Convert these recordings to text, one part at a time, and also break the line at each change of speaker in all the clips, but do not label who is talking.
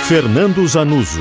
Fernando Zanuso.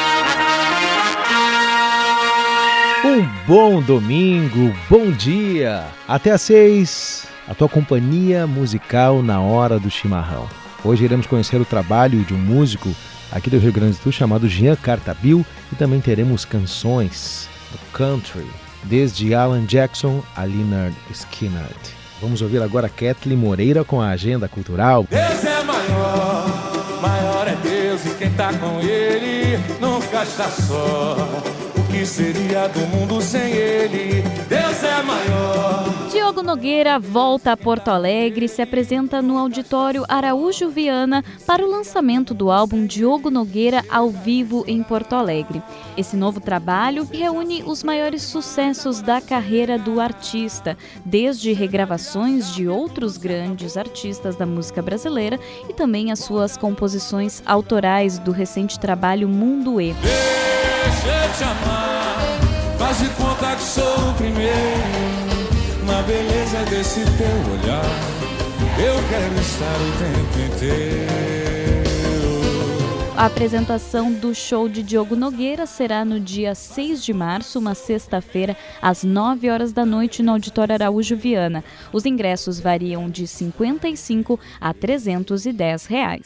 Um bom domingo, bom dia. Até às 6, a tua companhia musical na hora do chimarrão. Hoje iremos conhecer o trabalho de um músico aqui do Rio Grande do Sul chamado Jean Cartabio e também teremos canções do country, desde Alan Jackson a Lynyrd Skynyrd. Vamos ouvir agora Kathleen Moreira com a agenda cultural.
Deus é maior, maior é Deus e quem tá com ele nunca está só. O que seria do mundo sem ele? Deus é maior.
Diogo Nogueira volta a Porto Alegre e se apresenta no Auditório Araújo Viana para o lançamento do álbum Diogo Nogueira ao vivo em Porto Alegre. Esse novo trabalho reúne os maiores sucessos da carreira do artista, desde regravações de outros grandes artistas da música brasileira e também as suas composições autorais do recente trabalho Mundo E.
Deixa eu te amar, faz de conta que sou o primeiro. Na beleza desse teu olhar, eu quero estar o tempo inteiro.
A apresentação do show de Diogo Nogueira será no dia 6 de março, uma sexta-feira, às 9 horas da noite, no Auditório Araújo Viana. Os ingressos variam de R$ 55 a R$ 310.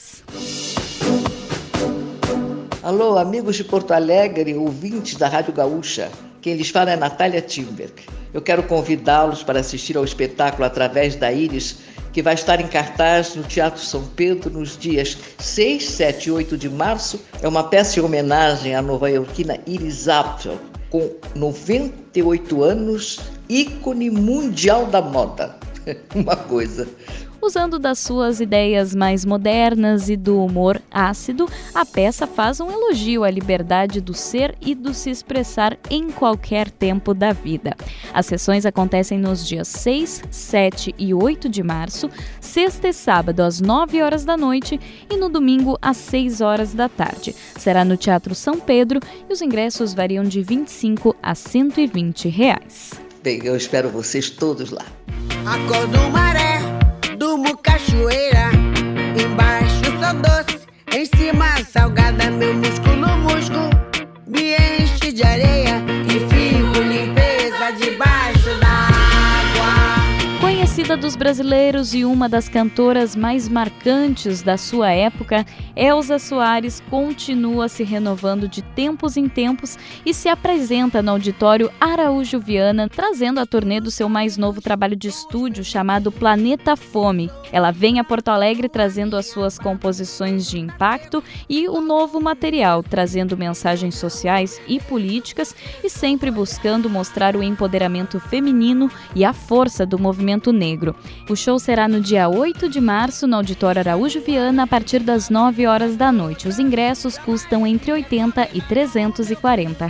Alô, amigos de Porto Alegre, ouvintes da Rádio Gaúcha. Quem lhes fala é Natália Timberg. Eu quero convidá-los para assistir ao espetáculo Através da Íris, que vai estar em cartaz no Teatro São Pedro nos dias 6, 7 e 8 de março. É uma peça em homenagem à nova-iorquina Iris Apfel, com 98 anos, ícone mundial da moda. Uma coisa.
Usando das suas ideias mais modernas e do humor ácido, a peça faz um elogio à liberdade do ser e do se expressar em qualquer tempo da vida. As sessões acontecem nos dias 6, 7 e 8 de março, sexta e sábado às 9 horas da noite e no domingo às 6 horas da tarde. Será no Teatro São Pedro e os ingressos variam de R$ 25 a R$ 120.
Bem, eu espero vocês todos lá.
Acordo maré, durmo cachoeira, embaixo sou doce, em cima salgada, meu músculo me enche de areia e fico limpeza debaixo da água.
Conhecida dos brasileiros e uma das cantoras mais marcantes da sua época, Elza Soares continua se renovando de tempos em tempos e se apresenta no Auditório Araújo Viana, trazendo a turnê do seu mais novo trabalho de estúdio chamado Planeta Fome. Ela vem a Porto Alegre trazendo as suas composições de impacto e o novo material, trazendo mensagens sociais e políticas e sempre buscando mostrar o empoderamento feminino e a força do movimento negro. O show será no dia 8 de março no Auditório Araújo Viana a partir das 9 horas da noite. Os ingressos custam entre R$ 80 e R$ 340.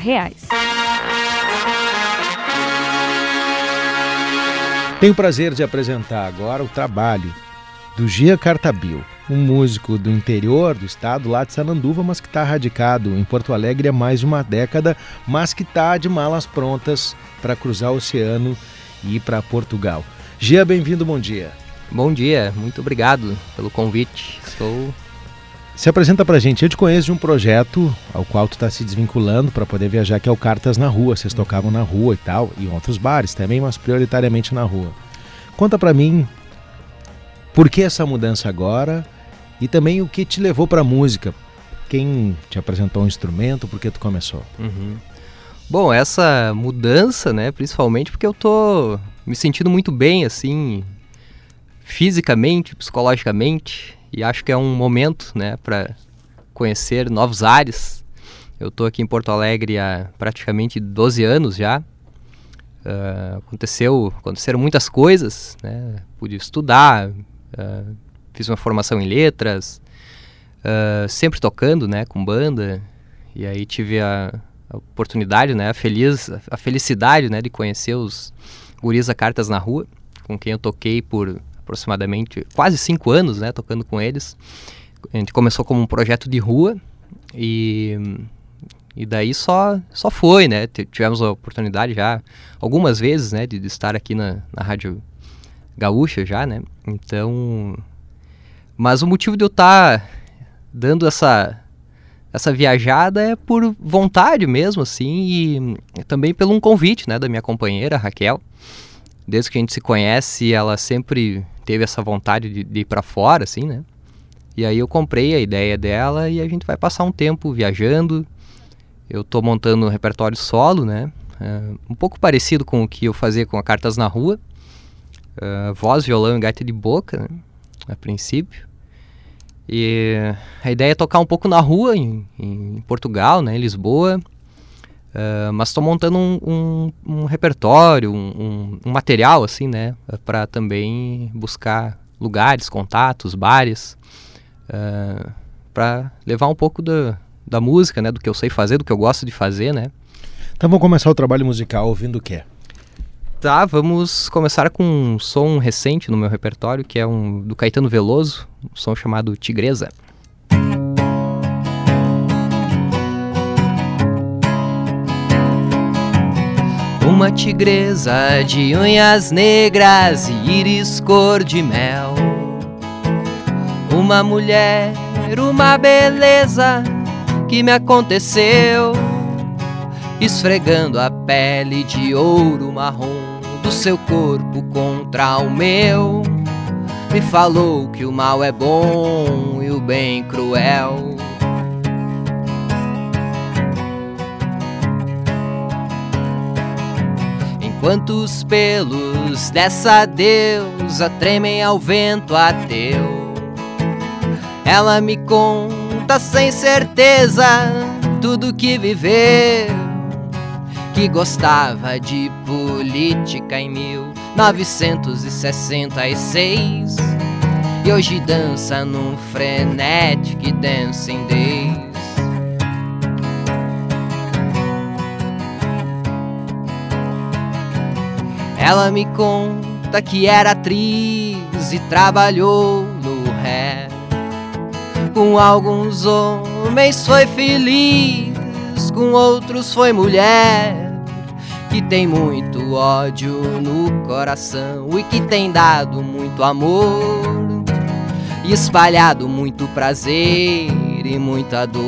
Tenho o prazer de apresentar agora o trabalho do Jean Cartabio, um músico do interior do estado, lá de Sananduva, mas que está radicado em Porto Alegre há mais de uma década, mas que está de malas prontas para cruzar o oceano e ir para Portugal. Jean, bem-vindo, bom dia.
Bom dia, muito obrigado pelo convite.
Se apresenta pra gente. Eu te conheço de um projeto ao qual tu está se desvinculando para poder viajar, que é o Cartas na Rua. Vocês tocavam na rua e tal, e em outros bares também, mas prioritariamente na rua. Conta pra mim por que essa mudança agora e também o que te levou pra música. Quem te apresentou um instrumento, por que tu começou?
Bom, essa mudança, né, principalmente porque eu tô me sentindo muito bem, assim, fisicamente, psicologicamente, e acho que é um momento, né, para conhecer novos ares. Eu tô aqui em Porto Alegre há praticamente 12 anos já. Aconteceram muitas coisas, né, pude estudar, fiz uma formação em letras, sempre tocando, né, com banda, e aí tive a oportunidade, né, a felicidade, né, de conhecer os guris da Cartas na Rua, com quem eu toquei por aproximadamente quase 5 anos, né, tocando com eles. A gente começou como um projeto de rua e daí só foi, né, tivemos a oportunidade já algumas vezes, né, de estar aqui na Rádio Gaúcha já, né, então, mas o motivo de eu estar dando essa essa viajada é por vontade mesmo, assim, e também pelo um convite, né, da minha companheira, Raquel. Desde que a gente se conhece, ela sempre teve essa vontade de ir para fora, assim, né? E aí eu comprei a ideia dela e a gente vai passar um tempo viajando. Eu tô montando um repertório solo, né? Um pouco parecido com o que eu fazia com a Cartas na Rua. Voz, violão e gaita de boca, né? A princípio. E a ideia é tocar um pouco na rua, em Portugal, né? Em Lisboa. Mas estou montando um repertório, um material, assim, né? Para também buscar lugares, contatos, bares. Para levar um pouco da música, né? Do que eu sei fazer, do que eu gosto de fazer, né?
Então vamos começar o trabalho musical ouvindo o quê?
Tá, vamos começar com um som recente no meu repertório, que é do Caetano Veloso, um som chamado Tigresa. Uma tigresa de unhas negras e íris cor de mel. Uma mulher, uma beleza que me aconteceu, esfregando a pele de ouro marrom do seu corpo contra o meu. Me falou que o mal é bom e o bem cruel. Enquanto os pelos dessa deusa tremem ao vento ateu, ela me conta sem certeza tudo que viveu, que gostava de política em 1966 e hoje dança num frenetic dancing days. Ela me conta que era atriz e trabalhou no rap. Com alguns homens foi feliz, com outros foi mulher, que tem muito ódio no coração e que tem dado muito amor e espalhado muito prazer e muita dor.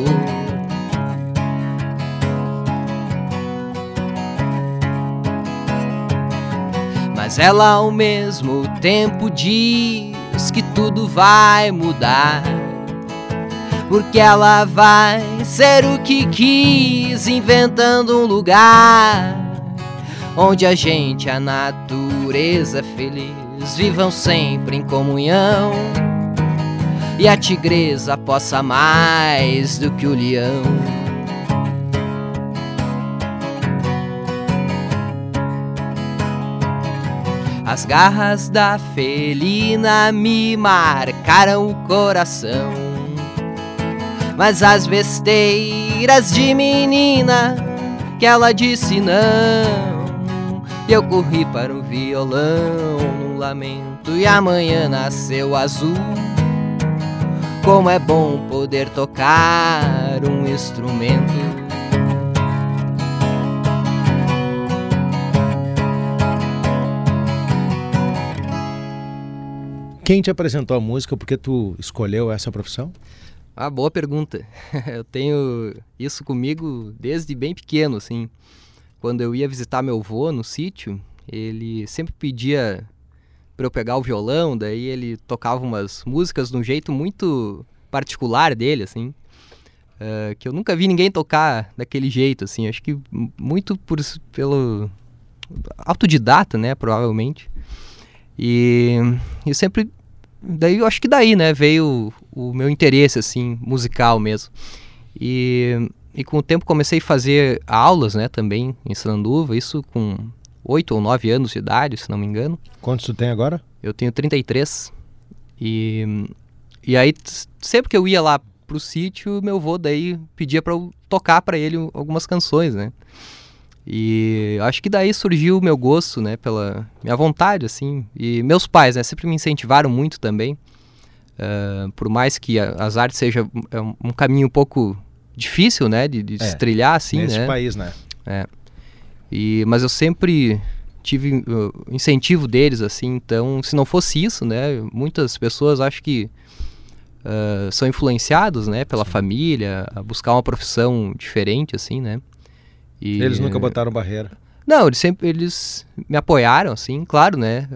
Mas ela ao mesmo tempo diz que tudo vai mudar, porque ela vai ser o que quis, inventando um lugar onde a gente, a natureza feliz, vivam sempre em comunhão e a tigresa possa mais do que o leão. As garras da felina me marcaram o coração, mas as besteiras de menina que ela disse não. Eu corri para o violão num lamento e amanhã nasceu azul. Como é bom poder tocar um instrumento.
Quem te apresentou a música? Por que tu escolheu essa profissão?
Boa pergunta. Eu tenho isso comigo desde bem pequeno, assim. Quando eu ia visitar meu avô no sítio, ele sempre pedia para eu pegar o violão, daí ele tocava umas músicas de um jeito muito particular dele, assim, que eu nunca vi ninguém tocar daquele jeito, assim. Acho que muito pelo autodidata, né, provavelmente. E eu sempre... Daí eu acho que daí, né, veio o meu interesse, assim, musical mesmo. E com o tempo comecei a fazer aulas, né, também em Sananduva, isso com 8 ou 9 anos de idade, se não me engano.
Quantos tu tem agora?
Eu tenho 33. E aí, sempre que eu ia lá pro sítio, meu avô daí pedia pra eu tocar pra ele algumas canções, né. E acho que daí surgiu o meu gosto, né, pela minha vontade, assim. E meus pais, né, sempre me incentivaram muito também. Por mais que as artes seja um caminho um pouco difícil, né, de se trilhar, assim,
nesse
né.
país, né.
Mas eu sempre tive incentivo deles, assim. Então, se não fosse isso, né, muitas pessoas acho que são influenciados, né, pela família, a buscar uma profissão diferente, assim, né. E,
Eles nunca botaram barreira?
Não, eles me apoiaram, assim, claro, né.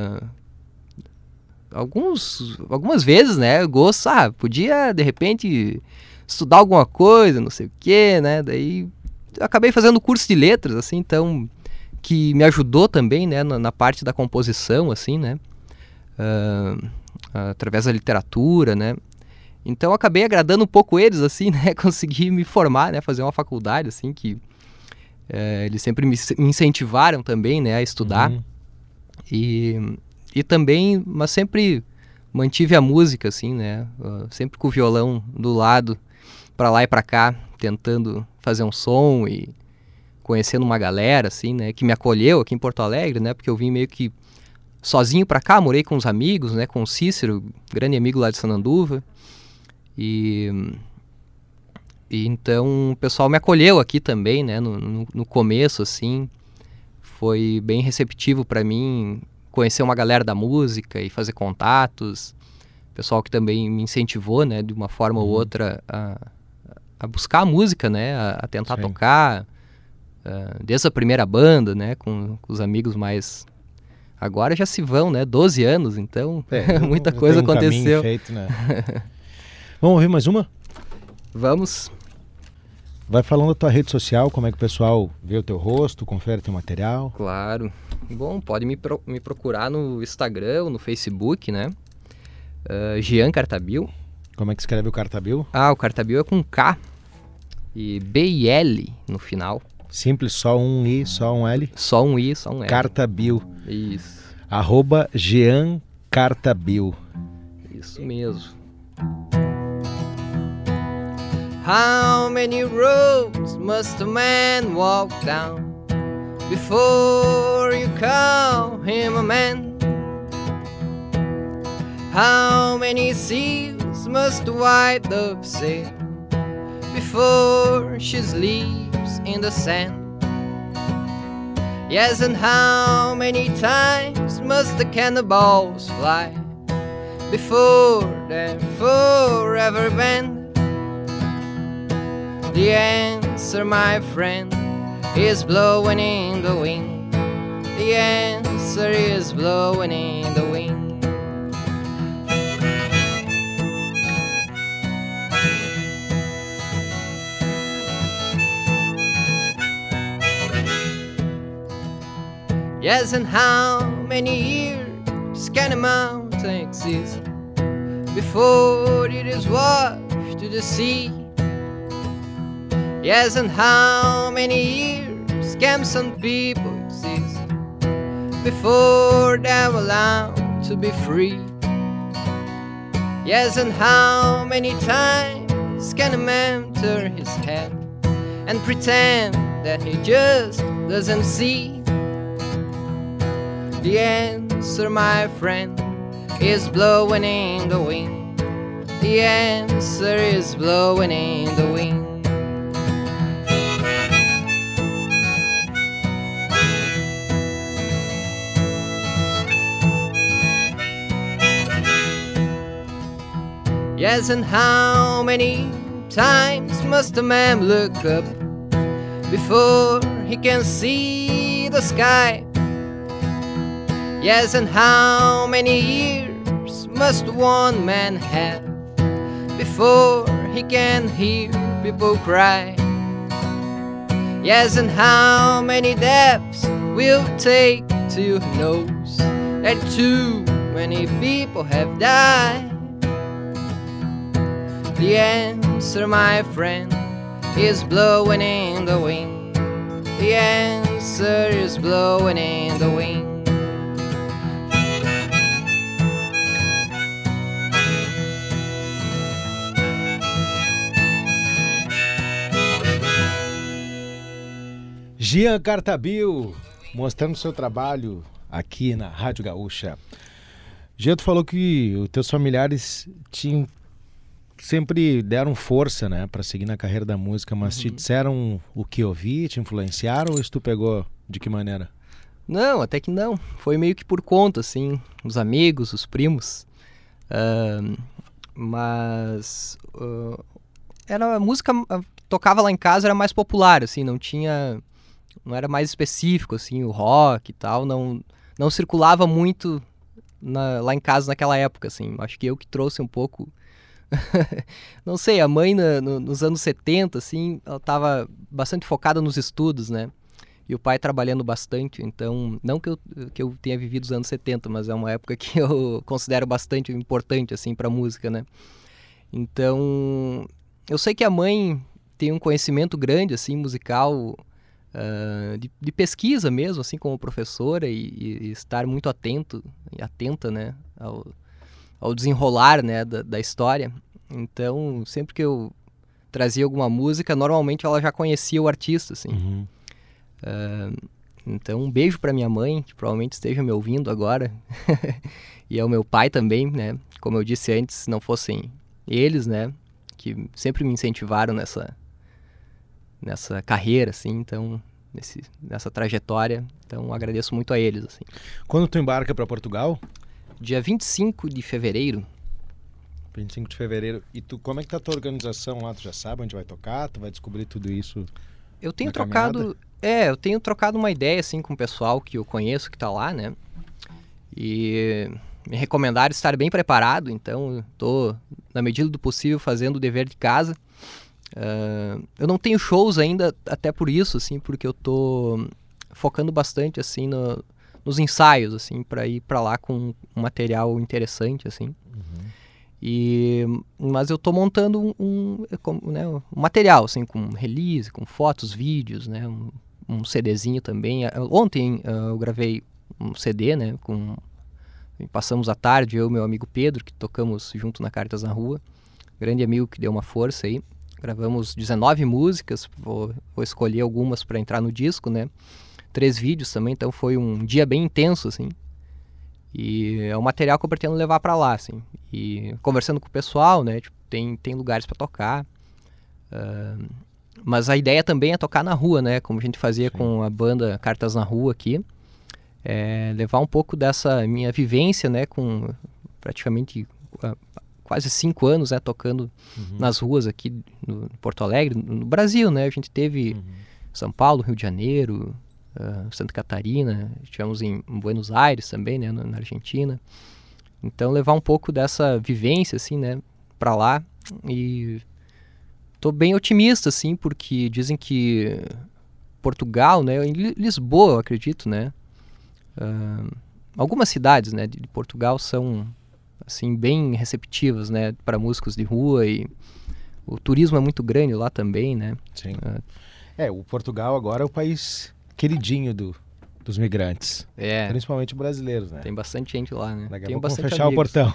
Algumas vezes, né, eu gosto, podia, de repente, estudar alguma coisa, não sei o quê, né, daí acabei fazendo curso de letras, assim, então, que me ajudou também, né, na parte da composição, assim, né, através da literatura, né. Então, acabei agradando um pouco eles, assim, né, consegui me formar, né, fazer uma faculdade, assim, que eles sempre me incentivaram também, né, a estudar. E também, mas sempre mantive a música, assim, né, sempre com o violão do lado, pra lá e pra cá, tentando fazer um som e conhecendo uma galera, assim, né, que me acolheu aqui em Porto Alegre, né, porque eu vim meio que sozinho pra cá, morei com uns amigos, né, com o Cícero, grande amigo lá de Sananduva, e então o pessoal me acolheu aqui também, né, no começo, assim, foi bem receptivo pra mim conhecer uma galera da música e fazer contatos, pessoal que também me incentivou, né, de uma forma ou outra a buscar a música, né, a tentar tocar, desde a primeira banda, né, com os amigos mais... Agora já se vão, né, 12 anos, então muita coisa aconteceu.
Feito, né? Vamos ouvir mais uma?
Vamos.
Vai falando da tua rede social, como é que o pessoal vê o teu rosto, confere teu material.
Claro. Bom, pode me procurar no Instagram ou no Facebook, né? Jean Cartabil.
Como é que escreve o Cartabil?
O Cartabil é com K e B-I-L no final.
Simples, só um I, só um L?
Só um I, só um L.
Cartabil.
Isso.
@Jean Cartabil.
Isso mesmo. How many roads must a man walk down before you call him a man? How many seas must a white dove sail before she sleeps in the sand? Yes, and how many times must the cannonballs fly before they're forever banned? The answer, my friend, is blowing in the wind. The answer is blowing in the wind. Yes, and how many years can a mountain exist before it is washed to the sea? Yes, and how many years can some people exist before they're allowed to be free? Yes, and how many times can a man turn his head and pretend that he just doesn't see? The answer, my friend, is blowing in the wind. The answer is blowing in the wind. Yes, and how many times must a man look up before he can see the sky? Yes, and how many years must one man have before he can hear people cry? Yes, and how many deaths will take till he knows that too many people have died? The answer, my friend, is blowing in the wind. The answer is blowing in the wind.
Jean Cartabil, mostrando seu trabalho aqui na Rádio Gaúcha. Jean, tu falou que os teus familiares sempre deram força, né, para seguir na carreira da música, mas te disseram o que ouvir, te influenciaram, ou isso tu pegou de que maneira?
Não, até que não. Foi meio que por conta, assim, os amigos, os primos. Mas era a música que tocava lá em casa, era mais popular, assim, não era mais específico, assim, o rock e tal, não circulava muito lá em casa naquela época, assim. Acho que eu que trouxe um pouco. Não sei, a mãe nos anos 70, assim, ela estava bastante focada nos estudos, né? E o pai trabalhando bastante, então, não que eu tenha vivido os anos 70, mas é uma época que eu considero bastante importante, assim, pra música, né? Então, eu sei que a mãe tem um conhecimento grande, assim, musical, de pesquisa mesmo, assim, como professora, e estar muito atenta, né, ao desenrolar, né, da história. Então, sempre que eu trazia alguma música, normalmente ela já conhecia o artista, assim.
Uhum.
Então, um beijo pra minha mãe, que provavelmente esteja me ouvindo agora, e ao meu pai também, né, como eu disse antes, se não fossem eles, né, que sempre me incentivaram nessa carreira, assim, então, nessa trajetória, então agradeço muito a eles, assim.
Quando tu embarca para Portugal?
Dia 25 de fevereiro.
25 de fevereiro. E tu, como é que tá a tua organização lá? Tu já sabe onde vai tocar? Tu vai descobrir tudo isso?
Eu tenho trocado uma ideia, assim, com o pessoal que eu conheço, que tá lá, né? E me recomendaram estar bem preparado, então eu tô, na medida do possível, fazendo o dever de casa. Eu não tenho shows ainda, até por isso, assim, porque eu tô focando bastante, assim, nos ensaios, assim, para ir para lá com um material interessante, assim. Mas eu tô montando um material, assim, com release, com fotos, vídeos, né, um CDzinho também. Ontem eu gravei um CD, né, passamos a tarde, eu e meu amigo Pedro, que tocamos junto na Cartas na Rua, grande amigo que deu uma força aí. Gravamos 19 músicas, vou escolher algumas para entrar no disco, né, 3 vídeos também, então foi um dia bem intenso, assim. E é um material que eu pretendo levar pra lá, assim. E conversando com o pessoal, né, tipo, tem lugares pra tocar. Mas a ideia também é tocar na rua, né, como a gente fazia com a banda Cartas na Rua aqui. Levar um pouco dessa minha vivência, né, com praticamente quase 5 anos, né, tocando nas ruas aqui no Porto Alegre, no Brasil, né. A gente teve São Paulo, Rio de Janeiro, Santa Catarina, estivemos em Buenos Aires também, né, na Argentina. Então levar um pouco dessa vivência, assim, né, pra lá. E tô bem otimista, assim, porque dizem que Portugal, né, em Lisboa, eu acredito, né, algumas cidades, né, de Portugal são, assim, bem receptivas, né, para músicos de rua, e o turismo é muito grande lá também, né.
Sim. O Portugal agora é o país queridinho dos migrantes. Principalmente brasileiros, né?
Tem bastante gente lá, né?
Daqui a
Tem
pouco
bastante
vão fechar
amigos.
o portão.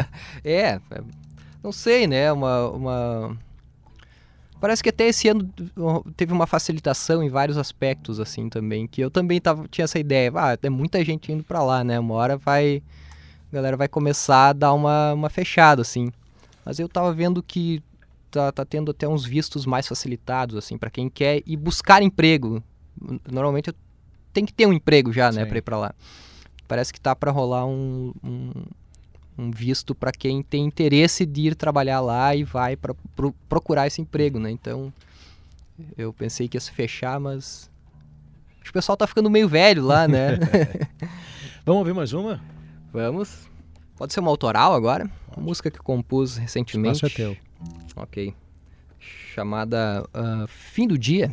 Não sei, né? Parece que até esse ano teve uma facilitação em vários aspectos, assim, também, que eu também tinha essa ideia. Tem muita gente indo pra lá, né? Uma hora a galera vai começar a dar uma fechada, assim. Mas eu tava vendo que tá tendo até uns vistos mais facilitados, assim, pra quem quer ir buscar emprego. Normalmente tem que ter um emprego já, né, pra ir pra lá. Parece que tá pra rolar um visto pra quem tem interesse de ir trabalhar lá e vai pra procurar esse emprego, né? Então, eu pensei que ia se fechar, mas acho que o pessoal tá ficando meio velho lá, né?
Vamos ouvir mais uma?
Vamos. Pode ser uma autoral agora. Uma música que eu compus recentemente.
O espaço é teu.
Ok. Chamada Fim do Dia.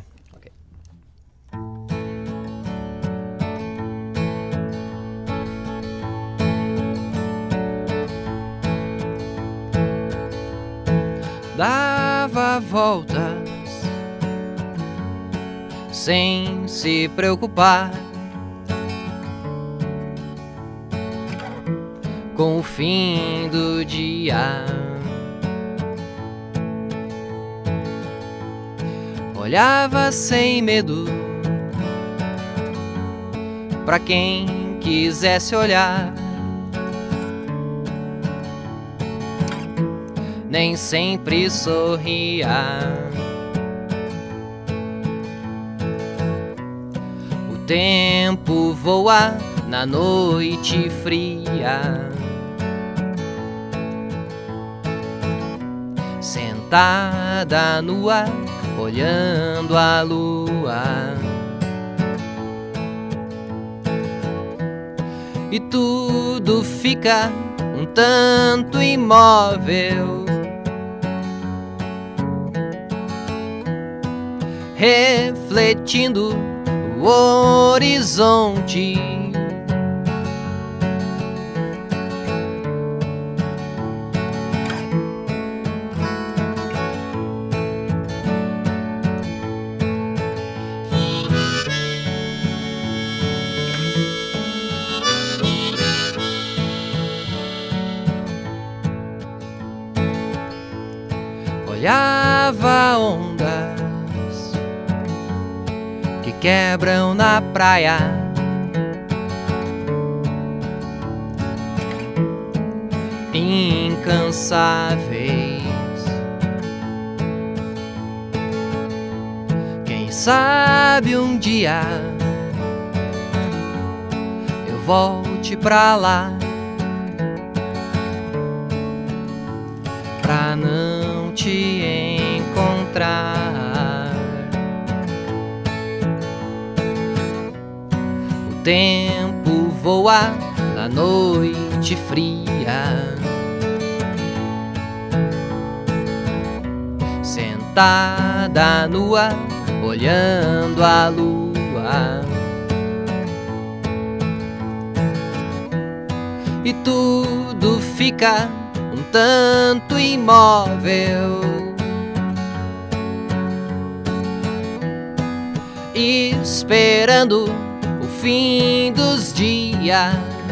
Dava voltas sem se preocupar com o fim do dia. Olhava sem medo pra quem quisesse olhar. Nem sempre sorria. O tempo voa na noite fria. sentada nua, olhando a lua. E tudo fica um tanto imóvel, refletindo o horizonte. Olhava ondas que quebram na praia, incansáveis. Quem sabe um dia eu volte pra lá, pra não te encontrar. O tempo voa na noite fria, sentada nua, olhando a lua. E tudo fica um tanto imóvel, esperando o fim dos dias.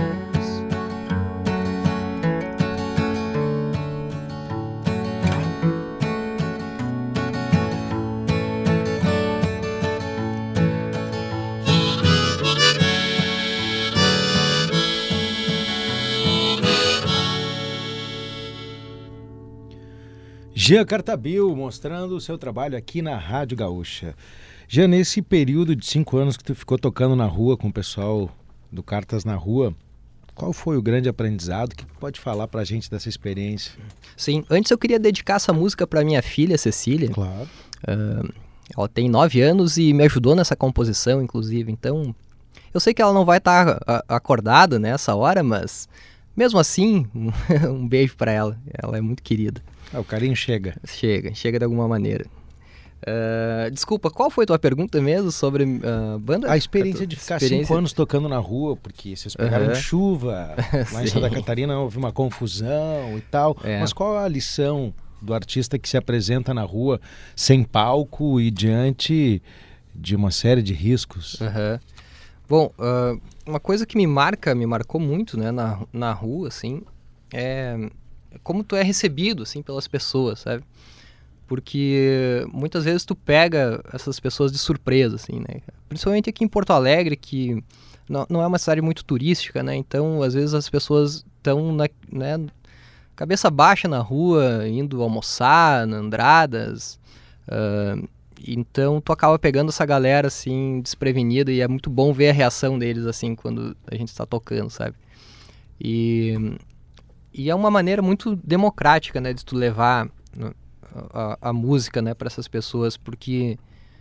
Jean Cartabil mostrando o seu trabalho aqui na Rádio Gaúcha. Jean, nesse período de 5 anos que tu ficou tocando na rua com o pessoal do Cartas na Rua, qual foi o grande aprendizado? O que pode falar pra gente dessa experiência?
Sim, antes eu queria dedicar essa música pra minha filha, Cecília.
Claro.
Ela tem 9 anos e me ajudou nessa composição, inclusive. Então, eu sei que ela não vai estar acordada nessa hora, mas mesmo assim, um beijo pra ela. Ela é muito querida.
O carinho chega.
Chega de alguma maneira. Desculpa, qual foi a tua pergunta mesmo sobre banda?
A experiência de ficar 5 anos tocando na rua, porque vocês pegaram chuva, lá em Santa Catarina houve uma confusão e tal. Mas qual a lição do artista que se apresenta na rua sem palco e diante de uma série de riscos?
Bom, uma coisa que me marcou muito, né, na rua, assim, é como tu é recebido, assim, pelas pessoas, sabe? Porque muitas vezes tu pega essas pessoas de surpresa, assim, né? Principalmente aqui em Porto Alegre, que não é uma cidade muito turística, né? Então, às vezes as pessoas estão, né, cabeça baixa na rua, indo almoçar, na Andradas. Então, tu acaba pegando essa galera, assim, desprevenida, e é muito bom ver a reação deles, assim, quando a gente está tocando, sabe? E é uma maneira muito democrática, né, de tu levar a música, né, para essas pessoas, porque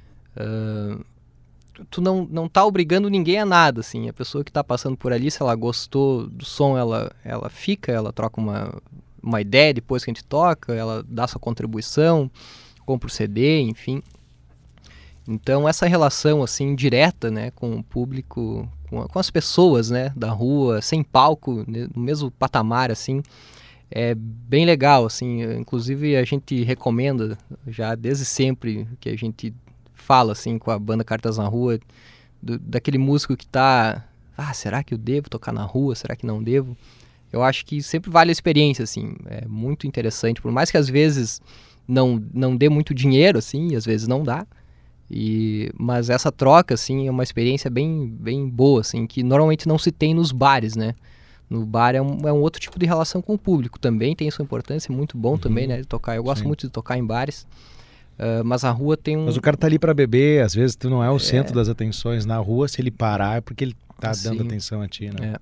tu não tá obrigando ninguém a nada, assim. A pessoa que tá passando por ali, se ela gostou do som, ela fica, ela troca uma ideia depois que a gente toca, ela dá sua contribuição, compra o CD, enfim. Então essa relação, assim, direta, né, com o público, com as pessoas, né, da rua, sem palco, no mesmo patamar, assim, é bem legal, assim. Inclusive a gente recomenda já desde sempre que a gente fala, assim, com a banda Cartas na Rua, daquele músico que tá, será que eu devo tocar na rua, será que não devo? Eu acho que sempre vale a experiência, assim, é muito interessante, por mais que às vezes não dê muito dinheiro, assim, às vezes não dá, mas essa troca, assim, é uma experiência bem, bem boa, assim, que normalmente não se tem nos bares, né? No bar é um outro tipo de relação com o público, também tem sua importância, é muito bom também, né, de tocar. Eu gosto muito de tocar em bares, mas a rua tem
Mas o cara tá ali para beber, às vezes tu não é o centro das atenções na rua, se ele parar é porque ele tá dando atenção a ti, né?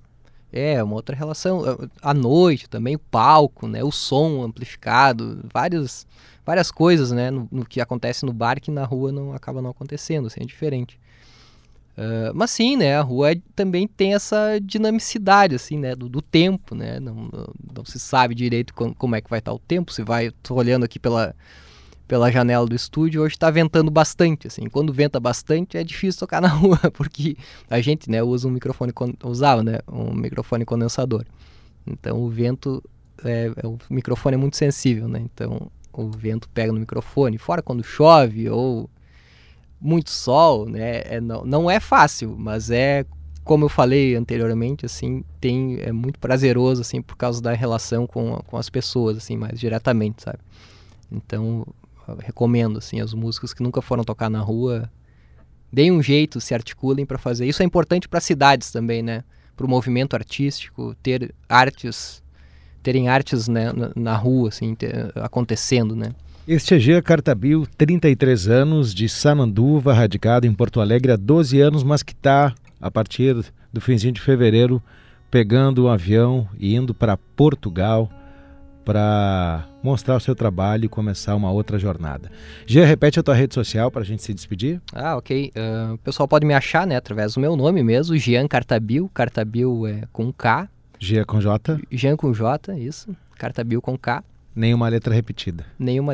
É, uma outra relação. À noite também, o palco, né? O som amplificado, várias coisas, né? No que acontece no bar que na rua acaba não acontecendo, assim, é diferente. Mas sim, né? A rua também tem essa dinamicidade, assim, né? Do tempo, né? Não se sabe direito como é que vai estar o tempo. Tô olhando aqui pela janela do estúdio, hoje tá ventando bastante, assim. Quando venta bastante é difícil tocar na rua, porque a gente, né, usava, né, um microfone condensador. Então o vento, o microfone é muito sensível, né, então o vento pega no microfone. Fora quando chove ou muito sol, né, não é fácil, mas como eu falei anteriormente, assim, é muito prazeroso, assim, por causa da relação com as pessoas, assim, mais diretamente, sabe. Então recomendo, assim, aos músicos que nunca foram tocar na rua, deem um jeito, se articulem para fazer. Isso é importante para cidades também, né? Para o movimento artístico, terem artes, né, na rua, assim, acontecendo, né?
Este é Jean Cartabil, 33 anos, de Sananduva, radicado em Porto Alegre há 12 anos, mas que está, a partir do finzinho de fevereiro, pegando um avião e indo para Portugal para mostrar o seu trabalho e começar uma outra jornada. Jean, repete a tua rede social para a gente se despedir.
Ok. O pessoal pode me achar, né, através do meu nome mesmo, Jean Cartabil. Cartabil é com K.
Jean com J.
Jean com J, isso. Cartabil com K.
Nenhuma letra repetida.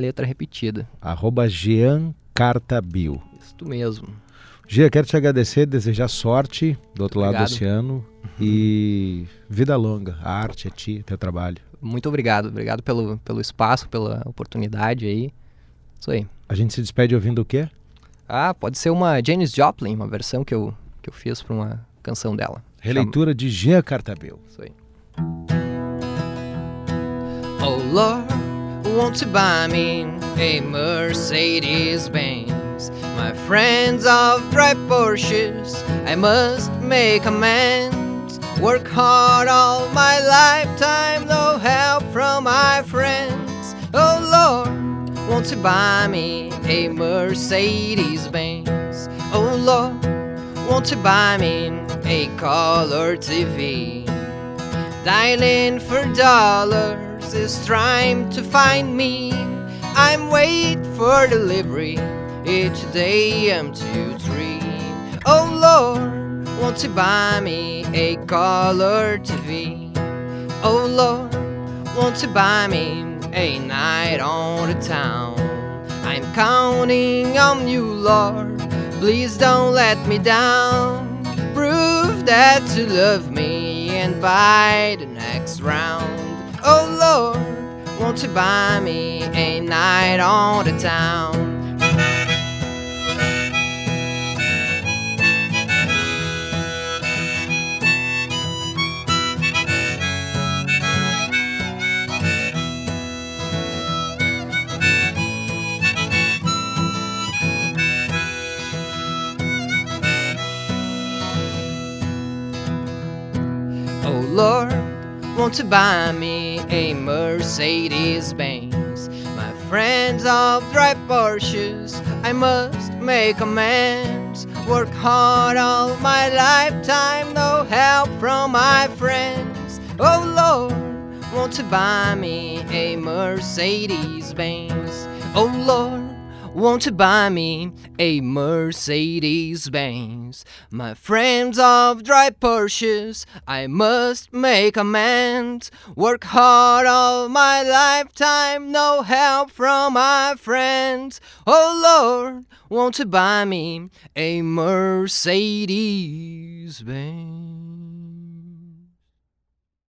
@Jean Cartabil.
Isso mesmo.
Jean, quero te agradecer, desejar sorte do outro lado do oceano e vida longa. A arte é ti, teu trabalho.
Muito obrigado pelo espaço, pela oportunidade aí. Isso aí.
A gente se despede ouvindo o quê?
Pode ser uma Janis Joplin, uma versão que eu fiz para uma canção dela.
Releitura de Jean Cartabil.
Isso aí. Oh Lord, won't you buy me a Mercedes-Benz? My friends of drive Porsches, I must make amends. Work hard all my lifetime, no help from my friends. Oh Lord, won't you buy me a Mercedes-Benz? Oh Lord, won't you buy me a color TV? Dialing for dollars is trying to find me. I'm waiting for delivery each day, M23. Oh Lord, won't you buy me a color TV? Oh Lord, won't you buy me a night on the town? I'm counting on you, Lord, please don't let me down. Prove that you love me and buy the next round. Oh Lord, won't you buy me a night on the town? Oh Lord, won't you buy me a Mercedes-Benz? My friends all drive Porsches, I must make amends. Work hard all my lifetime, no help from my friends. Oh Lord, won't you buy me a Mercedes-Benz? Oh Lord, won't you buy me a Mercedes-Benz? My friends of drive Porsches, I must make amends. Work hard all my lifetime, no help from my friends. Oh Lord, won't you buy me a Mercedes-Benz?